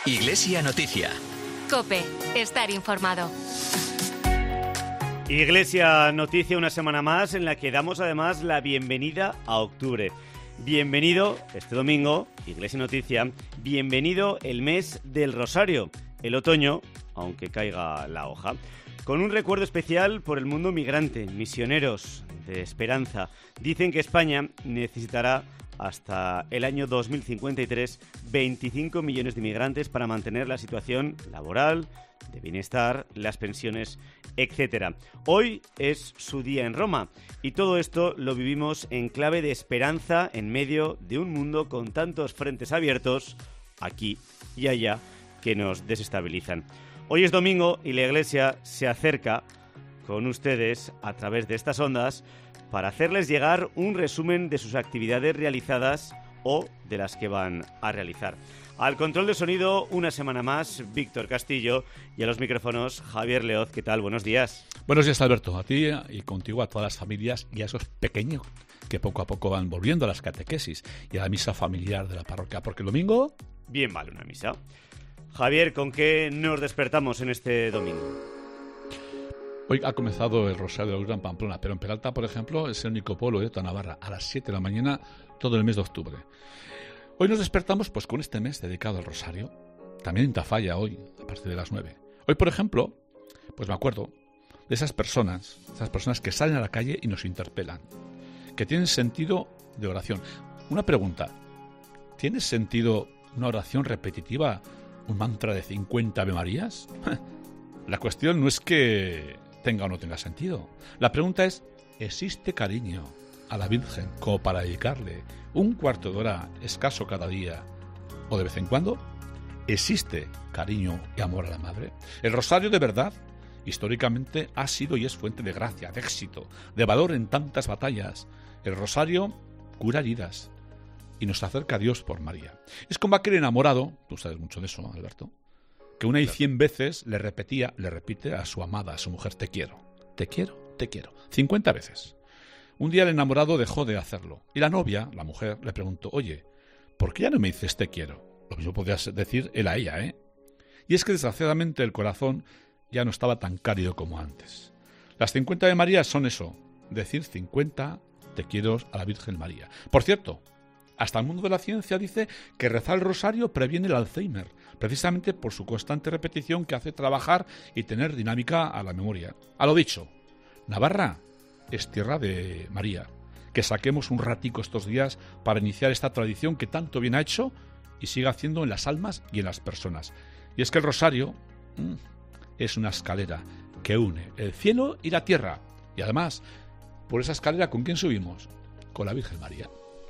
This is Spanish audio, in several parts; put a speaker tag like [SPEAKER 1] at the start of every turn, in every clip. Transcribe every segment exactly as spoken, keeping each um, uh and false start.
[SPEAKER 1] Iglesia Noticia.
[SPEAKER 2] COPE. Estar informado.
[SPEAKER 3] Iglesia Noticia, una semana más en la que damos además la bienvenida a octubre. Bienvenido este domingo, Iglesia Noticia, bienvenido el mes del Rosario, el otoño, aunque caiga la hoja, con un recuerdo especial por el mundo migrante, misioneros de esperanza. Dicen que España necesitará hasta el año dos mil cincuenta y tres veinticinco millones de inmigrantes para mantener la situación laboral, de bienestar, las pensiones, etcétera. Hoy es su día en Roma y todo esto lo vivimos en clave de esperanza en medio de un mundo con tantos frentes abiertos, aquí y allá, que nos desestabilizan. Hoy es domingo y la Iglesia se acerca con ustedes a través de estas ondas para hacerles llegar un resumen de sus actividades realizadas o de las que van a realizar. Al control de sonido, una semana más, Víctor Castillo, y a los micrófonos, Javier Leoz. ¿Qué tal? Buenos días.
[SPEAKER 4] Buenos días, Alberto. A ti y contigo a todas las familias y a esos pequeños que poco a poco van volviendo a las catequesis y a la misa familiar de la parroquia, porque el domingo...
[SPEAKER 3] Bien vale una misa. Javier, ¿con qué nos despertamos en este domingo?
[SPEAKER 4] Hoy ha comenzado el Rosario de la Luz en Pamplona, pero en Peralta, por ejemplo, es el único pueblo de toda Navarra, a las siete de la mañana, todo el mes de octubre. Hoy nos despertamos pues con este mes dedicado al Rosario, también en Tafalla hoy, a partir de las nueve. Hoy, por ejemplo, pues me acuerdo de esas personas, esas personas que salen a la calle y nos interpelan, que tienen sentido de oración. Una pregunta, ¿tiene sentido una oración repetitiva, un mantra de cincuenta Ave Marías? La cuestión no es que tenga o no tenga sentido. La pregunta es, ¿existe cariño a la Virgen como para dedicarle un cuarto de hora escaso cada día o de vez en cuando? ¿Existe cariño y amor a la Madre? El Rosario de verdad, históricamente, ha sido y es fuente de gracia, de éxito, de valor en tantas batallas. El Rosario cura heridas y nos acerca a Dios por María. Es como aquel enamorado, tú sabes mucho de eso, Alberto, que una y cien veces le repetía, le repite a su amada, a su mujer, te quiero, te quiero, te quiero, cincuenta veces. Un día el enamorado dejó de hacerlo y la novia, la mujer, le preguntó, oye, ¿por qué ya no me dices te quiero? Lo mismo podías decir él a ella, ¿eh? Y es que desgraciadamente el corazón ya no estaba tan cálido como antes. Las cincuenta de María son eso, decir cincuenta te quiero a la Virgen María. Por cierto, hasta el mundo de la ciencia dice que rezar el rosario previene el Alzheimer, precisamente por su constante repetición que hace trabajar y tener dinámica a la memoria. A lo dicho, Navarra es tierra de María. Que saquemos un ratico estos días para iniciar esta tradición que tanto bien ha hecho y siga haciendo en las almas y en las personas. Y es que el rosario mmm, es una escalera que une el cielo y la tierra. Y además, por esa escalera, ¿con quién subimos? Con la Virgen María.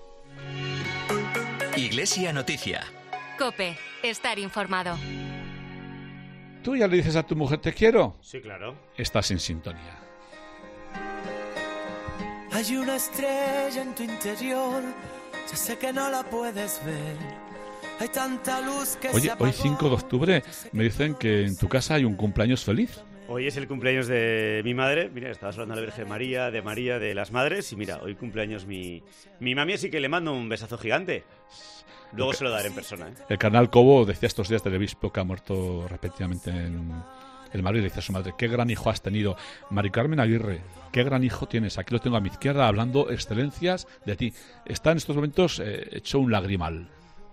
[SPEAKER 1] Iglesia Noticia.
[SPEAKER 2] COPE. Estar informado.
[SPEAKER 4] ¿Tú ya le dices a tu mujer te quiero?
[SPEAKER 3] Sí, claro.
[SPEAKER 4] Estás en sintonía.
[SPEAKER 5] Hay una estrella en tu interior, ya sé que no la puedes ver. Hay tanta luz que
[SPEAKER 4] Oye,
[SPEAKER 5] se apagó.
[SPEAKER 4] hoy cinco de octubre me dicen que en tu casa hay un cumpleaños feliz.
[SPEAKER 3] Hoy es el cumpleaños de mi madre. Mira, estabas hablando de la Virgen María, de María, de las madres. Y mira, hoy cumpleaños mi, mi mami, así que le mando un besazo gigante. Luego se lo daré en persona, ¿eh?
[SPEAKER 4] El carnal Cobo decía estos días del obispo que ha muerto repetidamente en el Madrid. Le decía a su madre, qué gran hijo has tenido. Mari Carmen Aguirre, qué gran hijo tienes. Aquí lo tengo a mi izquierda hablando excelencias de ti. Está en estos momentos eh, hecho un lagrimal.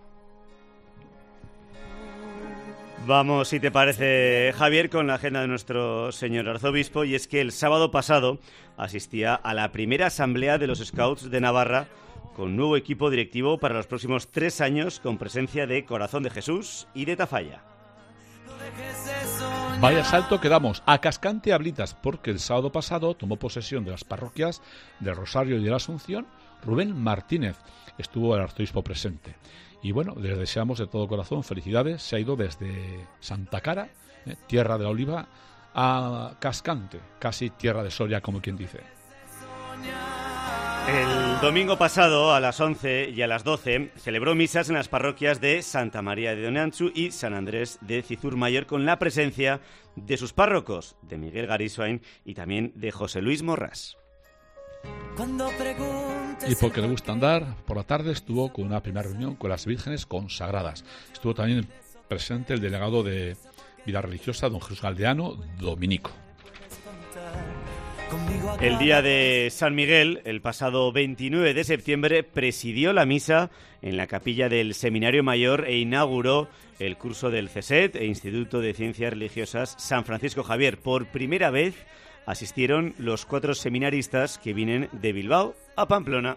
[SPEAKER 3] Vamos, si te parece, Javier, con la agenda de nuestro señor arzobispo, y es que el sábado pasado asistía a la primera asamblea de los Scouts de Navarra con nuevo equipo directivo para los próximos tres años, con presencia de Corazón de Jesús y de Tafalla.
[SPEAKER 4] Vaya salto que damos a Cascante Ablitas, porque el sábado pasado tomó posesión de las parroquias del Rosario y de la Asunción Rubén Martínez. Estuvo el arzobispo presente. Y bueno, les deseamos de todo corazón felicidades. Se ha ido desde Santa Cara, eh, tierra de la oliva, a Cascante, casi tierra de Soria, como quien dice.
[SPEAKER 3] El domingo pasado, a las once y a las doce, celebró misas en las parroquias de Santa María de Donantzu y San Andrés de Cizur-Mayor, con la presencia de sus párrocos, de Miguel Gariswain y también de José Luis Morras.
[SPEAKER 4] Y porque le gusta andar, por la tarde estuvo con una primera reunión con las vírgenes consagradas. Estuvo también presente el delegado de Vida Religiosa, don Jesús Galdeano, dominico.
[SPEAKER 3] El día de San Miguel, el pasado veintinueve de septiembre, presidió la misa en la capilla del Seminario Mayor e inauguró el curso del C S E T e Instituto de Ciencias Religiosas San Francisco Javier. Por primera vez asistieron los cuatro seminaristas que vienen de Bilbao a Pamplona.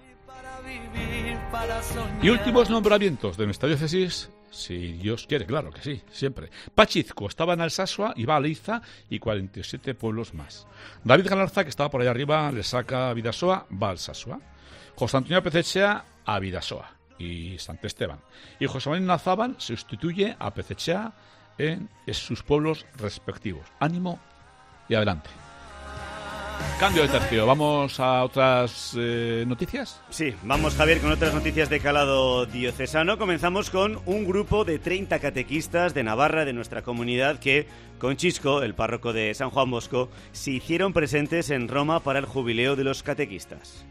[SPEAKER 4] Y últimos nombramientos de nuestra diócesis, si Dios quiere, claro que sí, siempre. Pachizco estaba en Alsasua y va a Leiza y cuarenta y siete pueblos más. David Galarza, que estaba por allá arriba, le saca a Bidasoa, va a Alsasua. José Antonio Pezechea a Bidasoa y Sant Esteban. Y José Manuel Nazábal sustituye a Pezechea en sus pueblos respectivos. Ánimo y adelante. Cambio de tercio. ¿Vamos a otras eh, noticias?
[SPEAKER 3] Sí, vamos, Javier, con otras noticias de calado diocesano. Comenzamos con un grupo de treinta catequistas de Navarra, de nuestra comunidad, que, con Chisco, el párroco de San Juan Bosco, se hicieron presentes en Roma para el jubileo de los catequistas.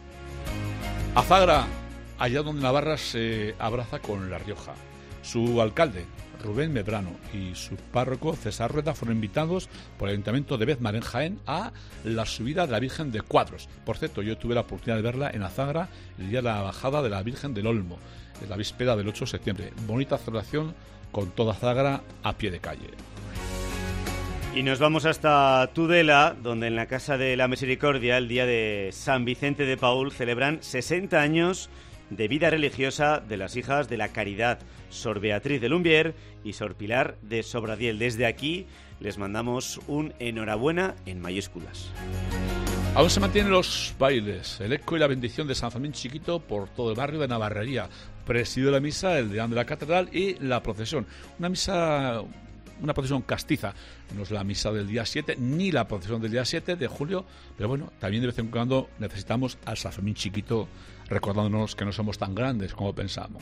[SPEAKER 4] Azagra, allá donde Navarra se abraza con La Rioja. Su alcalde, Rubén Medrano, y su párroco César Rueda fueron invitados por el Ayuntamiento de Bezmar en Jaén a la subida de la Virgen de Cuadros. Por cierto, yo tuve la oportunidad de verla en Azagra el día de la bajada de la Virgen del Olmo, en la víspera del ocho de septiembre. Bonita celebración con toda Azagra a pie de calle.
[SPEAKER 3] Y nos vamos hasta Tudela, donde en la Casa de la Misericordia, el día de San Vicente de Paúl, celebran sesenta años de vida religiosa de las hijas de la Caridad, Sor Beatriz de Lumbier y Sor Pilar de Sobradiel. Desde aquí les mandamos un enhorabuena en mayúsculas.
[SPEAKER 4] Aún se mantienen los bailes, el eco y la bendición de San Fermín Chiquito por todo el barrio de Navarrería. Presidió la misa el deán de la catedral y la procesión. Una misa, una procesión castiza. No es la misa del día siete ni la procesión del día siete de julio, pero bueno, también de vez en cuando necesitamos al San Fermín Chiquito recordándonos que no somos tan grandes como pensamos.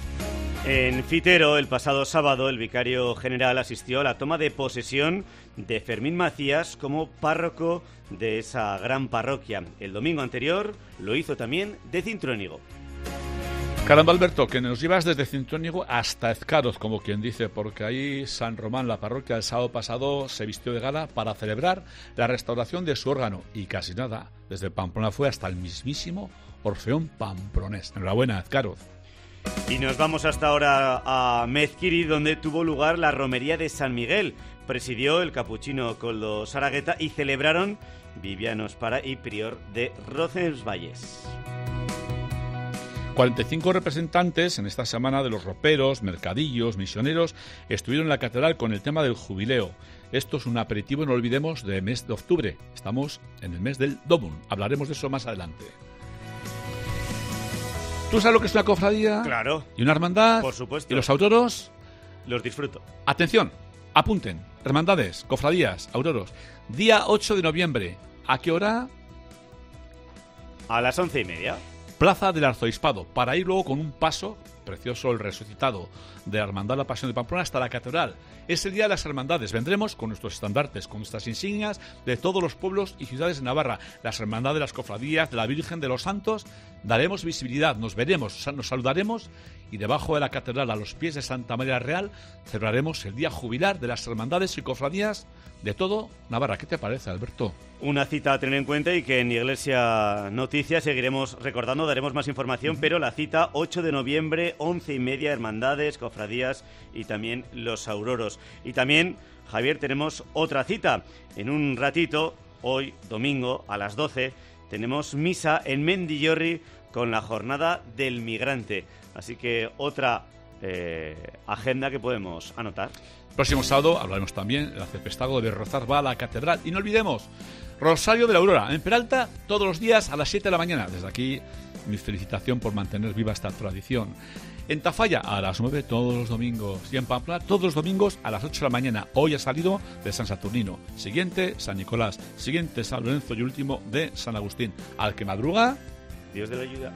[SPEAKER 3] En Fitero, el pasado sábado, el vicario general asistió a la toma de posesión de Fermín Macías como párroco de esa gran parroquia. El domingo anterior lo hizo también de Cintruénigo.
[SPEAKER 4] Caramba, Alberto, que nos llevas desde Cintruénigo hasta Ezcaroz, como quien dice, porque ahí San Román, la parroquia, el sábado pasado se vistió de gala para celebrar la restauración de su órgano. Y casi nada, desde Pamplona fue hasta el mismísimo Orfeón Pampronés. Enhorabuena, Ezcaroz.
[SPEAKER 3] Y nos vamos hasta ahora a Mezquiri, donde tuvo lugar la romería de San Miguel. Presidió el capuchino Coldo Saragueta y celebraron Viviano Espara y prior de Roncesvalles.
[SPEAKER 4] cuarenta y cinco representantes en esta semana de los roperos, mercadillos, misioneros estuvieron en la catedral con el tema del jubileo. Esto es un aperitivo, no olvidemos, de mes de octubre. Estamos en el mes del Domum. Hablaremos de eso más adelante. ¿Tú sabes lo que es una cofradía?
[SPEAKER 3] Claro.
[SPEAKER 4] ¿Y una hermandad?
[SPEAKER 3] Por supuesto.
[SPEAKER 4] ¿Y los autoros?
[SPEAKER 3] Los disfruto.
[SPEAKER 4] Atención, apunten. Hermandades, cofradías, auroros. Día ocho de noviembre. ¿A qué hora?
[SPEAKER 3] A las once y media.
[SPEAKER 4] Plaza del Arzobispado, para ir luego con un paso precioso, el resucitado de la Hermandad de la Pasión de Pamplona hasta la catedral. Es el día de las hermandades. Vendremos con nuestros estandartes, con nuestras insignias de todos los pueblos y ciudades de Navarra. Las hermandades de las cofradías, de la Virgen, de los Santos. Daremos visibilidad, nos veremos, nos saludaremos y debajo de la catedral, a los pies de Santa María Real, celebraremos el día jubilar de las hermandades y cofradías de todo Navarra. ¿Qué te parece, Alberto?
[SPEAKER 3] Una cita a tener en cuenta y que en Iglesia Noticias seguiremos recordando, daremos más información, uh-huh. Pero la cita ocho de noviembre, once y media, hermandades, cofradías y también los auroros. Y también, Javier, tenemos otra cita. En un ratito, hoy, domingo, a las doce, tenemos misa en Mendillorri con la jornada del migrante. Así que otra eh, agenda que podemos anotar.
[SPEAKER 4] Próximo sábado hablaremos también, el arciprestazgo de Berrozar va a la catedral. Y no olvidemos, Rosario de la Aurora, en Peralta, todos los días a las siete de la mañana. Desde aquí, mi felicitación por mantener viva esta tradición. En Tafalla, a las nueve todos los domingos. Y en Pamplona, todos los domingos a las ocho de la mañana. Hoy ha salido de San Saturnino. Siguiente, San Nicolás. Siguiente, San Lorenzo y último de San Agustín. Al que madruga,
[SPEAKER 3] Dios de la ayuda.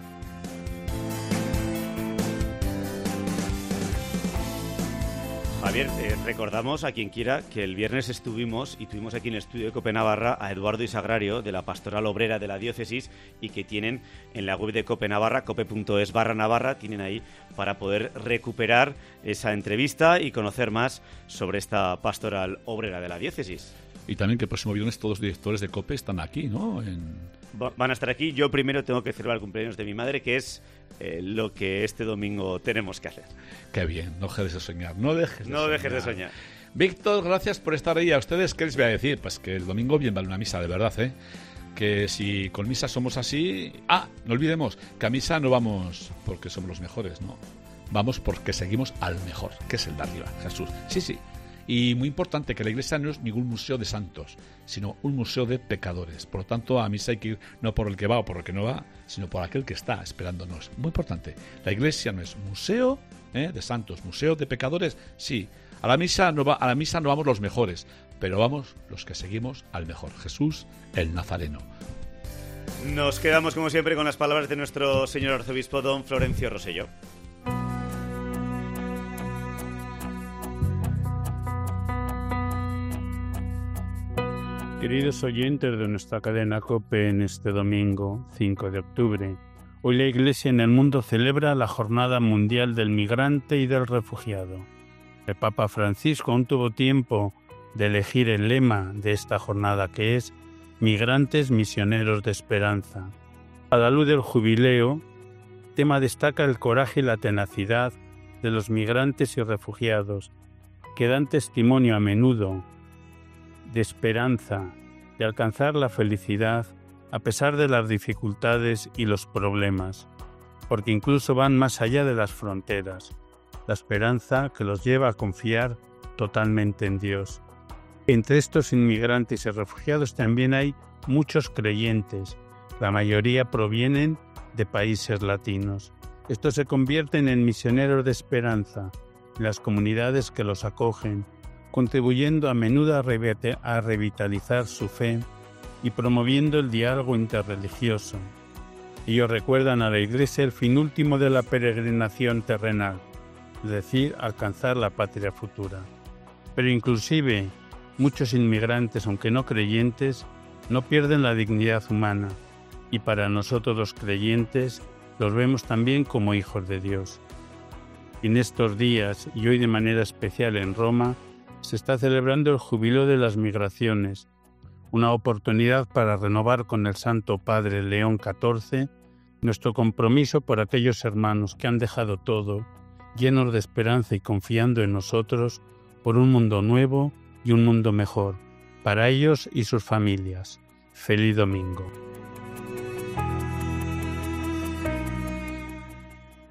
[SPEAKER 3] Javier, eh, recordamos a quien quiera que el viernes estuvimos y tuvimos aquí en el estudio de Cope Navarra a Eduardo Isagrario de la Pastoral Obrera de la Diócesis y que tienen en la web de Cope Navarra, cope.es barra Navarra, tienen ahí para poder recuperar esa entrevista y conocer más sobre esta Pastoral Obrera de la Diócesis.
[SPEAKER 4] Y también que el próximo viernes todos los directores de COPE están aquí, ¿no? En...
[SPEAKER 3] Va, van a estar aquí. Yo primero tengo que celebrar el cumpleaños de mi madre, que es eh, lo que este domingo tenemos que hacer.
[SPEAKER 4] Qué bien, no dejes de soñar, no dejes de
[SPEAKER 3] no
[SPEAKER 4] soñar.
[SPEAKER 3] dejes de soñar.
[SPEAKER 4] Víctor, gracias por estar ahí. A ustedes, ¿qué les voy a decir? Pues que el domingo bien vale una misa, de verdad, ¿eh? Que si con misa somos así... Ah, no olvidemos que a misa no vamos porque somos los mejores, no. Vamos porque seguimos al mejor, que es el de arriba, Jesús. Sí, sí. Y muy importante que la Iglesia no es ningún museo de santos, sino un museo de pecadores. Por lo tanto, a misa hay que ir no por el que va o por el que no va, sino por aquel que está esperándonos. Muy importante. La Iglesia no es museo ¿eh? de santos, museo de pecadores. Sí, a la misa no va, a la misa no vamos los mejores, pero vamos los que seguimos al mejor, Jesús el Nazareno.
[SPEAKER 3] Nos quedamos como siempre con las palabras de nuestro señor arzobispo don Florencio Rosselló.
[SPEAKER 6] Queridos oyentes de nuestra cadena COPE, en este domingo cinco de octubre, hoy la Iglesia en el mundo celebra la Jornada Mundial del Migrante y del Refugiado. El Papa Francisco aún tuvo tiempo de elegir el lema de esta jornada, que es Migrantes Misioneros de Esperanza. A la luz del jubileo, el tema destaca el coraje y la tenacidad de los migrantes y refugiados, que dan testimonio a menudo de esperanza, de alcanzar la felicidad a pesar de las dificultades y los problemas, porque incluso van más allá de las fronteras, la esperanza que los lleva a confiar totalmente en Dios. Entre estos inmigrantes y refugiados también hay muchos creyentes, la mayoría provienen de países latinos. Estos se convierten en misioneros de esperanza en las comunidades que los acogen, contribuyendo a menudo a, re- a revitalizar su fe y promoviendo el diálogo interreligioso. Ellos recuerdan a la Iglesia el fin último de la peregrinación terrenal, es decir, alcanzar la patria futura. Pero inclusive muchos inmigrantes, aunque no creyentes, no pierden la dignidad humana, y para nosotros los creyentes los vemos también como hijos de Dios. Y en estos días, y hoy de manera especial en Roma, se está celebrando el Jubileo de las Migraciones, una oportunidad para renovar con el Santo Padre León catorce nuestro compromiso por aquellos hermanos que han dejado todo, llenos de esperanza y confiando en nosotros, por un mundo nuevo y un mundo mejor, para ellos y sus familias. Feliz domingo.